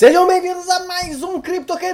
Sejam bem-vindos a mais um CryptoQ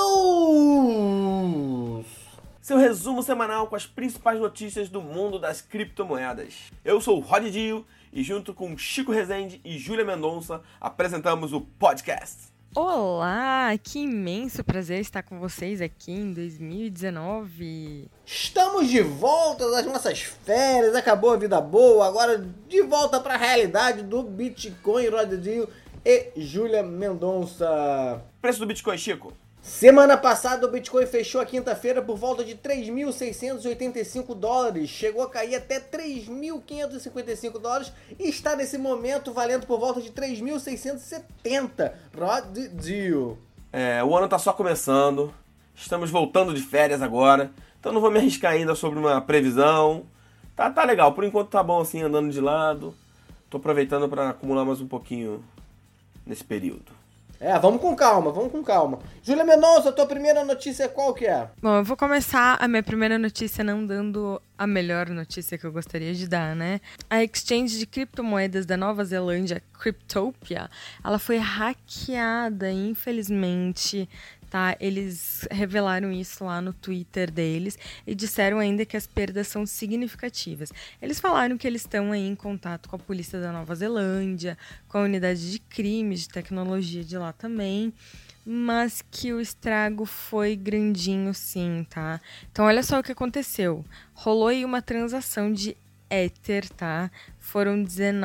News! Seu resumo semanal com as principais notícias do mundo das criptomoedas. Eu sou o Rod Dio e junto com Chico Rezende e Júlia Mendonça apresentamos o podcast. Olá, que imenso prazer estar com vocês aqui em 2019. Estamos de volta das nossas férias, acabou a vida boa, agora de volta para a realidade do Bitcoin, Rod Dio e Júlia Mendonça. Preço do Bitcoin, Chico? Semana passada o Bitcoin fechou a quinta-feira por volta de 3.685 dólares, chegou a cair até 3.555 dólares e está nesse momento valendo por volta de 3.670. Rod Dio. O ano tá só começando, estamos voltando de férias agora, então não vou me arriscar ainda sobre uma previsão. Tá legal, por enquanto tá bom assim, andando de lado, tô aproveitando para acumular mais um pouquinho nesse período. Vamos com calma. Júlia Mendonça, a tua primeira notícia qual que é? Bom, eu vou começar a minha primeira notícia não dando a melhor notícia que eu gostaria de dar, né? A exchange de criptomoedas da Nova Zelândia, Cryptopia, ela foi hackeada, infelizmente, tá? Eles revelaram isso lá no Twitter deles e disseram ainda que as perdas são significativas. Eles falaram que eles estão aí em contato com a polícia da Nova Zelândia, com a unidade de crimes de tecnologia de lá também, mas que o estrago foi grandinho sim, tá? Então olha só o que aconteceu. Rolou aí uma transação de Ether, tá? Foram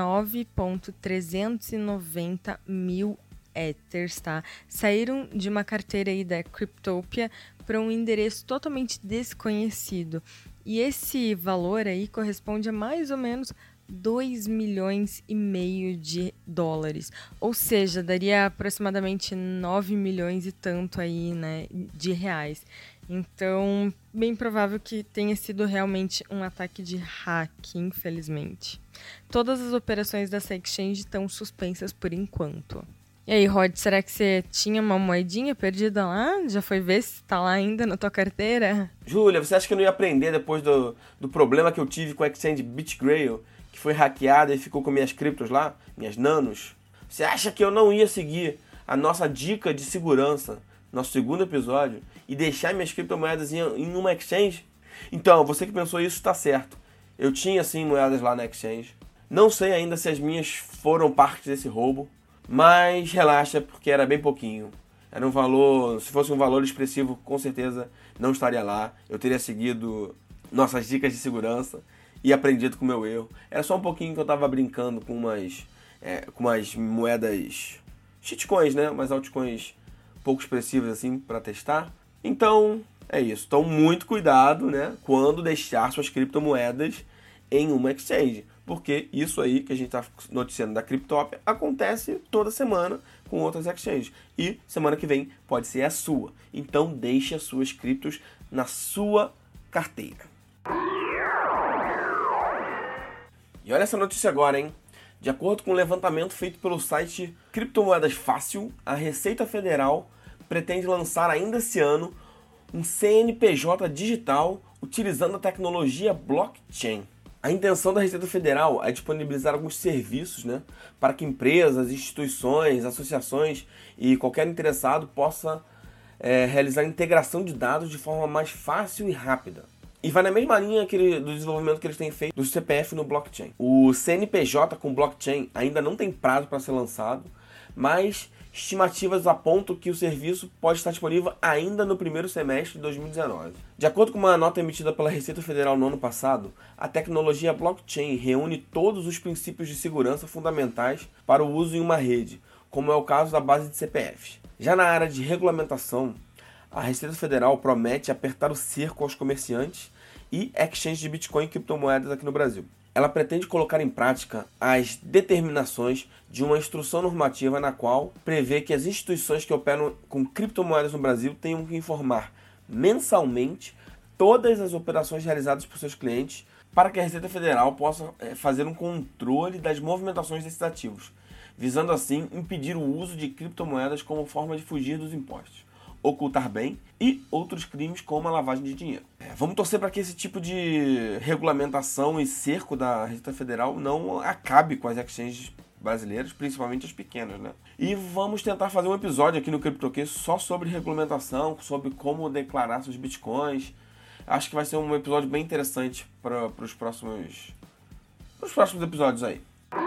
19.390 mil Ethers, tá? Saíram de uma carteira aí da Cryptopia para um endereço totalmente desconhecido. E esse valor aí corresponde a mais ou menos 2,5 milhões de dólares. Ou seja, daria aproximadamente 9 milhões e tanto aí, né, de reais. Então, bem provável que tenha sido realmente um ataque de hack, infelizmente. Todas as operações dessa exchange estão suspensas por enquanto. E aí, Rod, será que você tinha uma moedinha perdida lá? Já foi ver se tá lá ainda na tua carteira? Júlia, você acha que eu não ia aprender depois do problema que eu tive com a exchange BitGrail, que foi hackeada e ficou com minhas criptos lá, minhas nanos? Você acha que eu não ia seguir a nossa dica de segurança, nosso segundo episódio, e deixar minhas criptomoedas em uma exchange? Então, você que pensou isso está certo. Eu tinha sim moedas lá na exchange. Não sei ainda se as minhas foram parte desse roubo, mas relaxa, porque era bem pouquinho. Era um valor, se fosse um valor expressivo, com certeza não estaria lá. Eu teria seguido nossas dicas de segurança e aprendido com o meu erro. Era só um pouquinho que eu tava brincando com umas moedas shitcoins, né? Umas altcoins pouco expressivas assim para testar. Então, é isso. Então, muito cuidado, né? Quando deixar suas criptomoedas em uma exchange. Porque isso aí que a gente está noticiando da Cryptopia acontece toda semana com outras exchanges. E semana que vem pode ser a sua. Então deixe as suas criptos na sua carteira. E olha essa notícia agora, hein? De acordo com um levantamento feito pelo site Criptomoedas Fácil, a Receita Federal pretende lançar ainda esse ano um CNPJ digital utilizando a tecnologia blockchain. A intenção da Receita Federal é disponibilizar alguns serviços, né, para que empresas, instituições, associações e qualquer interessado possa realizar a integração de dados de forma mais fácil e rápida. E vai na mesma linha do desenvolvimento que eles têm feito do CPF no blockchain. O CNPJ com blockchain ainda não tem prazo para ser lançado, mas estimativas apontam que o serviço pode estar disponível ainda no primeiro semestre de 2019. De acordo com uma nota emitida pela Receita Federal no ano passado, a tecnologia blockchain reúne todos os princípios de segurança fundamentais para o uso em uma rede, como é o caso da base de CPFs. Já na área de regulamentação, a Receita Federal promete apertar o cerco aos comerciantes e exchanges de Bitcoin e criptomoedas aqui no Brasil. Ela pretende colocar em prática as determinações de uma instrução normativa na qual prevê que as instituições que operam com criptomoedas no Brasil tenham que informar mensalmente todas as operações realizadas por seus clientes para que a Receita Federal possa fazer um controle das movimentações desses ativos, visando assim impedir o uso de criptomoedas como forma de fugir dos impostos, ocultar bem e outros crimes como a lavagem de dinheiro. Vamos torcer para que esse tipo de regulamentação e cerco da Receita Federal não acabe com as exchanges brasileiras, principalmente as pequenas, né? E vamos tentar fazer um episódio aqui no CryptoCast só sobre regulamentação, sobre como declarar seus bitcoins. Acho que vai ser um episódio bem interessante para os próximos episódios aí.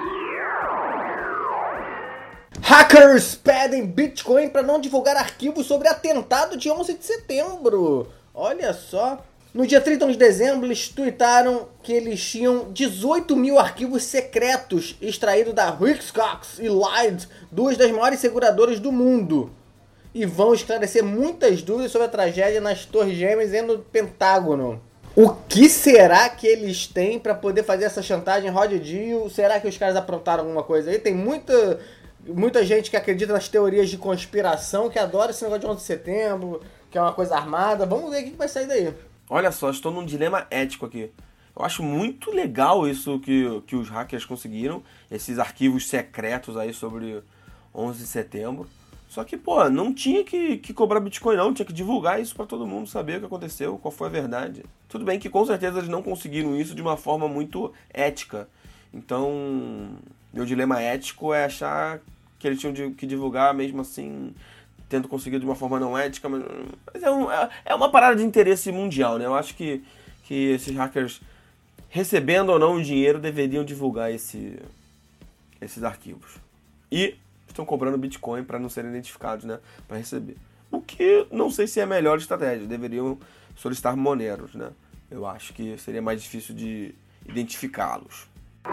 Hackers pedem Bitcoin para não divulgar arquivos sobre atentado de 11 de setembro. Olha só. No dia 31 de dezembro, eles tuitaram que eles tinham 18 mil arquivos secretos extraídos da Hiscox e Lied, duas das maiores seguradoras do mundo. E vão esclarecer muitas dúvidas sobre a tragédia nas Torres Gêmeas e no Pentágono. O que será que eles têm para poder fazer essa chantagem, Rod Dio? Será que os caras aprontaram alguma coisa aí? Tem muita gente que acredita nas teorias de conspiração, que adora esse negócio de 11 de setembro, que é uma coisa armada. Vamos ver o que vai sair daí. Olha só, estou num dilema ético aqui. Eu acho muito legal isso que os hackers conseguiram, esses arquivos secretos aí sobre 11 de setembro. Só que, pô, não tinha que cobrar Bitcoin não, tinha que divulgar isso para todo mundo saber o que aconteceu, qual foi a verdade. Tudo bem que com certeza eles não conseguiram isso de uma forma muito ética. Então, meu dilema ético é achar que eles tinham que divulgar mesmo assim, tendo conseguido de uma forma não ética, mas é uma parada de interesse mundial, né? Eu acho que esses hackers, recebendo ou não o dinheiro, deveriam divulgar esses arquivos. E estão cobrando Bitcoin para não serem identificados, né? Para receber. O que não sei se é a melhor estratégia. Deveriam solicitar Moneros, né? Eu acho que seria mais difícil de identificá-los.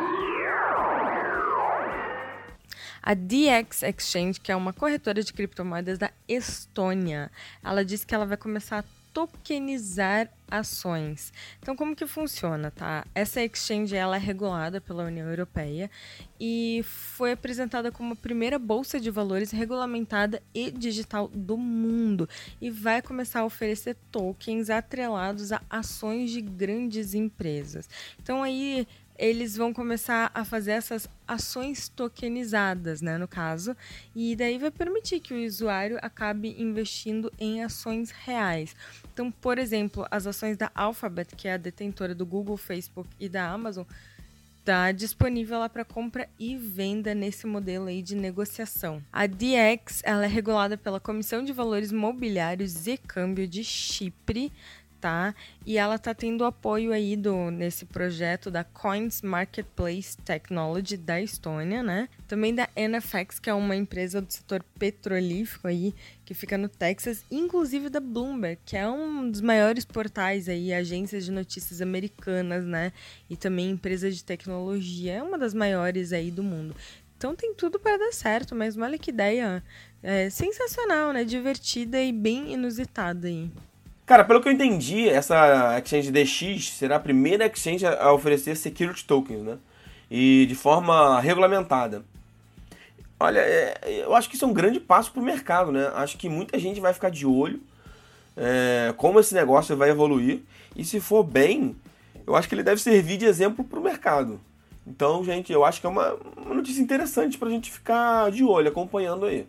A DX Exchange, que é uma corretora de criptomoedas da Estônia, ela disse que ela vai começar a tokenizar ações. Então, como que funciona, tá? Essa exchange ela é regulada pela União Europeia e foi apresentada como a primeira bolsa de valores regulamentada e digital do mundo e vai começar a oferecer tokens atrelados a ações de grandes empresas. Então, aí eles vão começar a fazer essas ações tokenizadas, né, no caso, e daí vai permitir que o usuário acabe investindo em ações reais. Então, por exemplo, as ações da Alphabet, que é a detentora do Google, Facebook e da Amazon, está disponível lá para compra e venda nesse modelo aí de negociação. A DX ela é regulada pela Comissão de Valores Mobiliários e Câmbio de Chipre, tá? E ela tá tendo apoio aí nesse projeto da Coins Marketplace Technology da Estônia, né? Também da NFX, que é uma empresa do setor petrolífero aí, que fica no Texas, inclusive da Bloomberg, que é um dos maiores portais aí, agências de notícias americanas, né? E também empresa de tecnologia, é uma das maiores aí do mundo. Então tem tudo para dar certo, mas olha que ideia sensacional, né? Divertida e bem inusitada aí. Cara, pelo que eu entendi, essa exchange DX será a primeira exchange a oferecer security tokens, né? E de forma regulamentada. Olha, eu acho que isso é um grande passo para o mercado, né? Acho que muita gente vai ficar de olho como esse negócio vai evoluir. E se for bem, eu acho que ele deve servir de exemplo para o mercado. Então, gente, eu acho que é uma notícia interessante para a gente ficar de olho, acompanhando aí.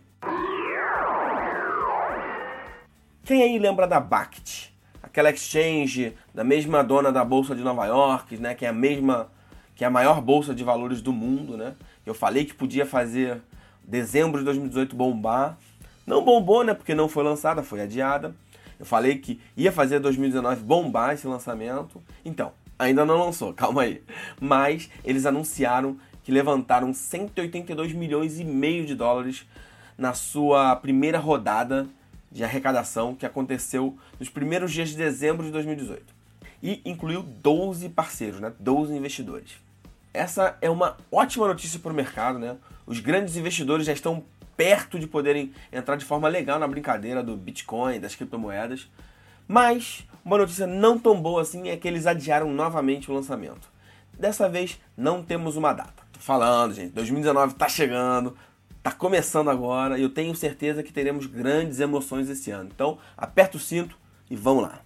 Quem aí lembra da Bakkt? Aquela exchange da mesma dona da Bolsa de Nova York, né? Que é a maior bolsa de valores do mundo, né? Eu falei que podia fazer dezembro de 2018 bombar. Não bombou, né? Porque não foi lançada, foi adiada. Eu falei que ia fazer 2019 bombar esse lançamento. Então, ainda não lançou, calma aí. Mas eles anunciaram que levantaram 182 milhões e meio de dólares na sua primeira rodada de arrecadação que aconteceu nos primeiros dias de dezembro de 2018. E incluiu 12 parceiros, né? 12 investidores. Essa é uma ótima notícia para o mercado, né? Os grandes investidores já estão perto de poderem entrar de forma legal na brincadeira do Bitcoin, das criptomoedas. Mas uma notícia não tão boa assim é que eles adiaram novamente o lançamento. Dessa vez não temos uma data. Tô falando, gente, 2019 tá chegando, tá começando agora e eu tenho certeza que teremos grandes emoções esse ano. Então, aperta o cinto e vamos lá.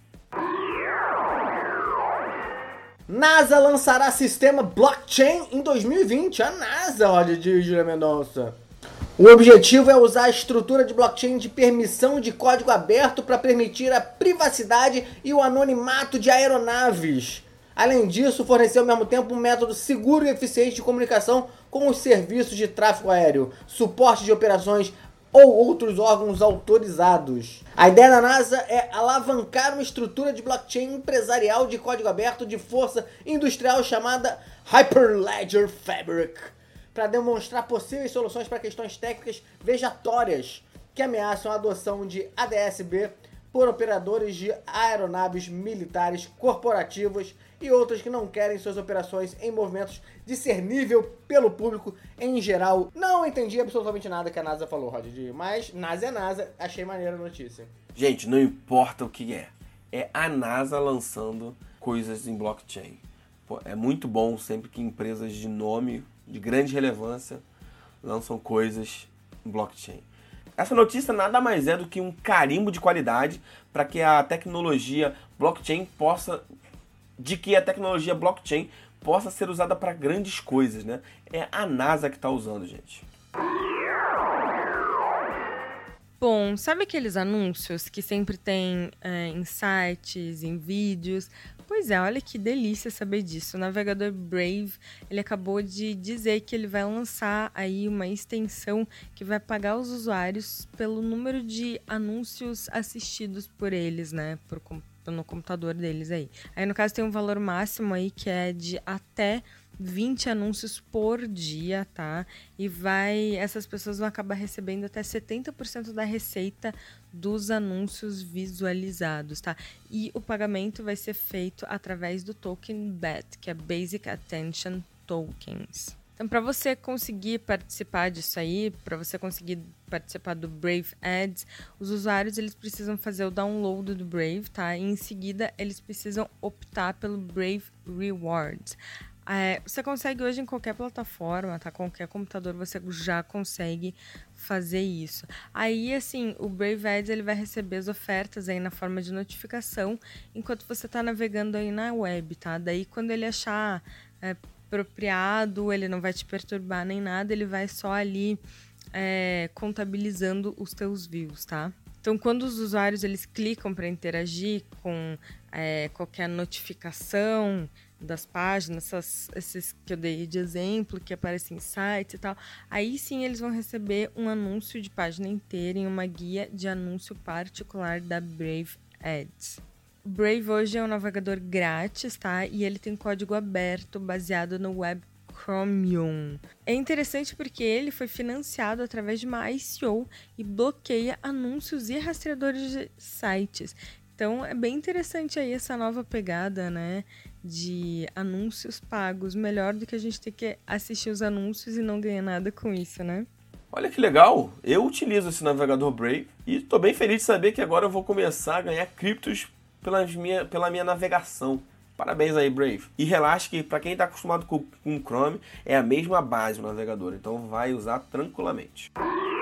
NASA lançará sistema blockchain em 2020. A NASA, olha, de Júlia Mendonça. O objetivo é usar a estrutura de blockchain de permissão de código aberto para permitir a privacidade e o anonimato de aeronaves. Além disso, forneceu ao mesmo tempo um método seguro e eficiente de comunicação com os serviços de tráfego aéreo, suporte de operações ou outros órgãos autorizados. A ideia da NASA é alavancar uma estrutura de blockchain empresarial de código aberto de força industrial chamada Hyperledger Fabric, para demonstrar possíveis soluções para questões técnicas vejatórias que ameaçam a adoção de ADS-B por operadores de aeronaves militares corporativas e outras que não querem suas operações em movimentos discernível pelo público em geral. Não entendi absolutamente nada que a NASA falou, Roger, mas NASA é NASA, achei maneira a notícia. Gente, não importa o que é a NASA lançando coisas em blockchain. Pô, é muito bom sempre que empresas de nome, de grande relevância, lançam coisas em blockchain. Essa notícia nada mais é do que um carimbo de qualidade para que a tecnologia blockchain possa ser usada para grandes coisas, né? É a NASA que está usando, gente. Bom, sabe aqueles anúncios que sempre tem em sites, em vídeos? Pois é, olha que delícia saber disso. O navegador Brave, ele acabou de dizer que ele vai lançar aí uma extensão que vai pagar os usuários pelo número de anúncios assistidos por eles, né? No computador deles aí. Aí, no caso, tem um valor máximo aí que é de até 20 anúncios por dia, tá? E essas pessoas vão acabar recebendo até 70% da receita dos anúncios visualizados, tá? E o pagamento vai ser feito através do token BAT, que é Basic Attention Tokens. Então, para você conseguir participar disso aí, para você conseguir participar do Brave Ads, os usuários eles precisam fazer o download do Brave, tá? E em seguida, eles precisam optar pelo Brave Rewards. Você consegue hoje em qualquer plataforma, tá? Qualquer computador você já consegue fazer isso. Aí, assim, o Brave Ads ele vai receber as ofertas aí na forma de notificação enquanto você está navegando aí na web, tá? Daí, quando ele achar apropriado, ele não vai te perturbar nem nada, ele vai só ali contabilizando os teus views, tá? Então, quando os usuários eles clicam para interagir com qualquer notificação das páginas, esses que eu dei de exemplo, que aparecem em sites e tal, aí sim eles vão receber um anúncio de página inteira em uma guia de anúncio particular da Brave Ads. O Brave hoje é um navegador grátis, tá? E ele tem código aberto baseado no Web Chromium. É interessante porque ele foi financiado através de uma ICO e bloqueia anúncios e rastreadores de sites. Então é bem interessante aí essa nova pegada, né, de anúncios pagos. Melhor do que a gente ter que assistir os anúncios e não ganhar nada com isso, né? Olha que legal, eu utilizo esse navegador Brave e estou bem feliz de saber que agora eu vou começar a ganhar criptos pela minha navegação. Parabéns aí, Brave. E relaxa que para quem está acostumado com o Chrome, é a mesma base do navegador, então vai usar tranquilamente.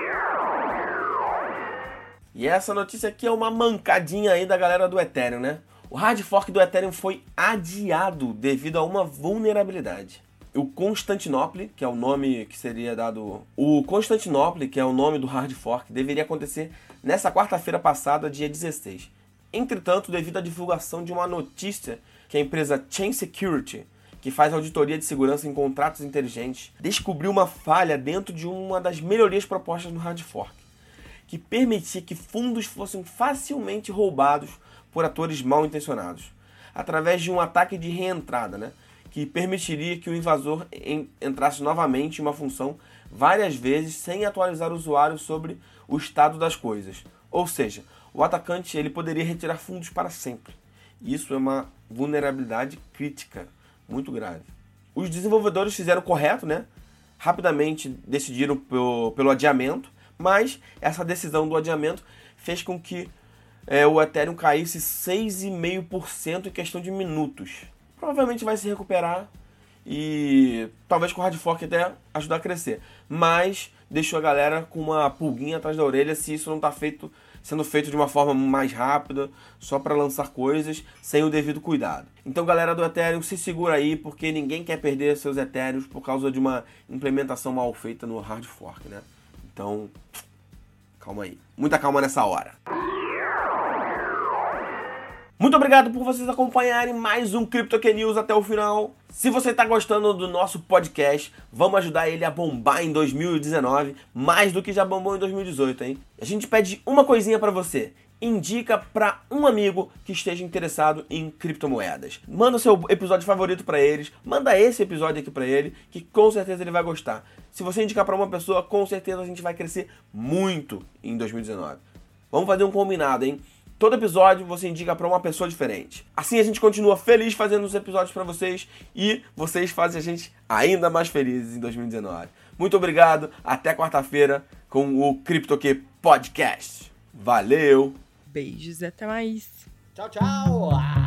E essa notícia aqui é uma mancadinha aí da galera do Ethereum, né? O hard fork do Ethereum foi adiado devido a uma vulnerabilidade. O Constantinople, que é o nome que seria dado... O Constantinople, que é o nome do hard fork, deveria acontecer nessa quarta-feira passada, dia 16. Entretanto, devido à divulgação de uma notícia que a empresa Chain Security, que faz auditoria de segurança em contratos inteligentes, descobriu uma falha dentro de uma das melhorias propostas no hard fork, que permitia que fundos fossem facilmente roubados por atores mal intencionados, através de um ataque de reentrada, né, que permitiria que o invasor entrasse novamente em uma função várias vezes sem atualizar o usuário sobre o estado das coisas. Ou seja, o atacante ele poderia retirar fundos para sempre. Isso é uma vulnerabilidade crítica, muito grave. Os desenvolvedores fizeram o correto, né? Rapidamente decidiram pelo adiamento, mas essa decisão do adiamento fez com que o Ethereum caísse 6,5% em questão de minutos. Provavelmente vai se recuperar e talvez com o hard fork até ajudar a crescer. Mas deixou a galera com uma pulguinha atrás da orelha se isso não está sendo feito de uma forma mais rápida, só para lançar coisas sem o devido cuidado. Então, galera do Ethereum, se segura aí, porque ninguém quer perder seus Ethereums por causa de uma implementação mal feita no hard fork, né? Então, calma aí. Muita calma nessa hora. Muito obrigado por vocês acompanharem mais um CryptoQ News até o final. Se você está gostando do nosso podcast, vamos ajudar ele a bombar em 2019, mais do que já bombou em 2018, hein? A gente pede uma coisinha para você. Indica para um amigo que esteja interessado em criptomoedas. Manda o seu episódio favorito para eles, manda esse episódio aqui para ele, que com certeza ele vai gostar. Se você indicar para uma pessoa, com certeza a gente vai crescer muito em 2019. Vamos fazer um combinado, hein? Todo episódio você indica para uma pessoa diferente. Assim a gente continua feliz fazendo os episódios para vocês e vocês fazem a gente ainda mais felizes em 2019. Muito obrigado, até quarta-feira com o CryptoQ Podcast. Valeu! Beijos e até mais. Tchau, tchau.